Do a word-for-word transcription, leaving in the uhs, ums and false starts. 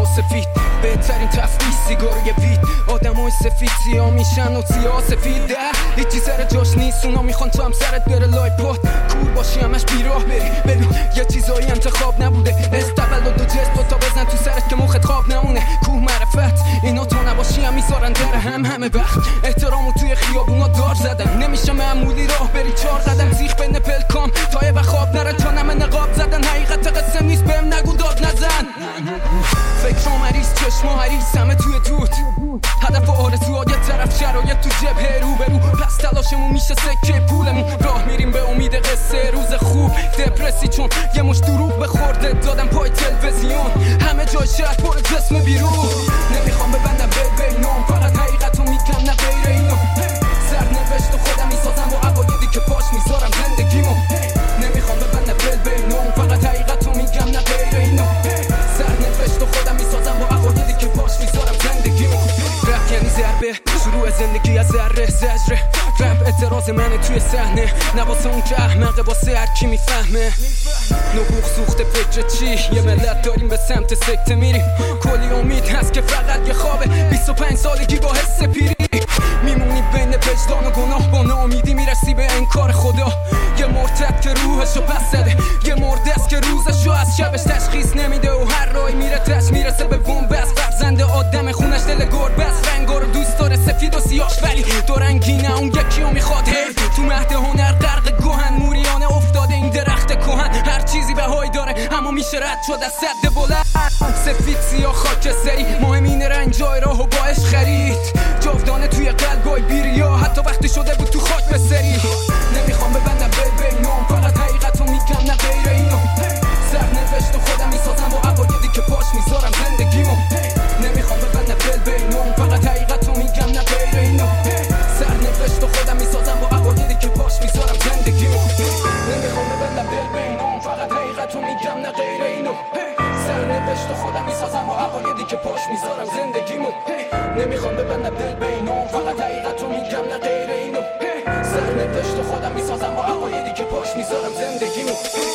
سیاه سفید بهترین تفریح سیگار وید آدمای سفید سیاه میشن و سیاه سفید ده هیچی سر جاش نیست اونا میخوان تو هم سرت بره لای پات کور باشی همش بیراه بری ببین یه چیزایی انتخاب نبوده استقلال دو جست و تا بزن تو سرت که مخت خواب نمونه کوه معرفت اینا تو نباشی هم میذارن در هم همه وقت احترامو توی خیابونا دار زدن نمیشه معمولی راه بری چهار قدم زیخ بین پلکام تا یه خواب نرن چون همه نقاب زدن حقیقت قسم نیست بهم نگو داد نزن فکر و مریض چشم و حریص همه توی دود هدف و آرزوها یه طرف شرایط تو جبهه رو به رو پس تلاشمون میشه سکه پولمون راه میریم به امید قصه روز خوب دپرسی چون یه مش دروغ به خورده دادم پای تلویزیون همه جای شهر پر جسم بیرون نمیخوام ببندم به بینم فقط حقیقتو میگم نه غیر اینو سرنوشت خودم میسازم با عقایدی که پاش میذارم زندگیمو نمیخوام ببندم به بینم فقط حقیقتو میگم نه غیر اینو سرنوشت خودم میسازم با عقایدی که پاش میذارم زندگیمو رپ یعنی ضربه شروع زندگی از ذره زجره رپ اعتراض منه توی صحنه نواسه اون که احمقه واسه هر کی میفهمه نبوغ سوخته فکر چی یه ملت داریم به سمت سکته میریم کلی امید هست که فقط یه خوابه بیست و پنج سالگی با حس پیری میمونی بین وجدان و گناه با ناامیدی میرسی به انکار خدا یه مرتد که روحشو پس زده یه مرده است که روزشو از شبش تشخیص نمیده و هر راهی میره تش میرسه به بنبست فرزند آدم خونش دل گربه است رنگا رو دوست داره سفید و سیاش ولی دو رنگینه اون یکی رو میخواد حیف تو مهد هنر غرق گهن موریانه افتاده این درخت کهن هر چیزی بهایی داره اما میشه رد شد از سد بلند سفید سیاه خاکستری مهم اینه رنگ جای راهو با عشق خرید جاودانه توی قلبای بیریا حتی وقتی شده بود تو خاک بسری نمیخوام ببندم به بینم فقط حقیقتو میگم نه غیر اینو سرنوشت خودم میسازم با عقایدی که پاش میذارم زندگیمو نمیخوام ببندم به بینم فقط حقیقتو میگم نه غیر اینو سرنوشت خودم میسازم با عقایدی که پاش میذارم زندگیمو نمیخوام ببندم به بینم فقط حقیقتو میگم نه غیر اینو سرنوشت خودم میسازم با عقایدی که پاش میذارم زندگیمو نمیخوام ببندم دل بینم فقط حقیقتو میگم نه غیر اینو سرنوشت خودم میسازم با عقایدی که پاش میذارم زندگی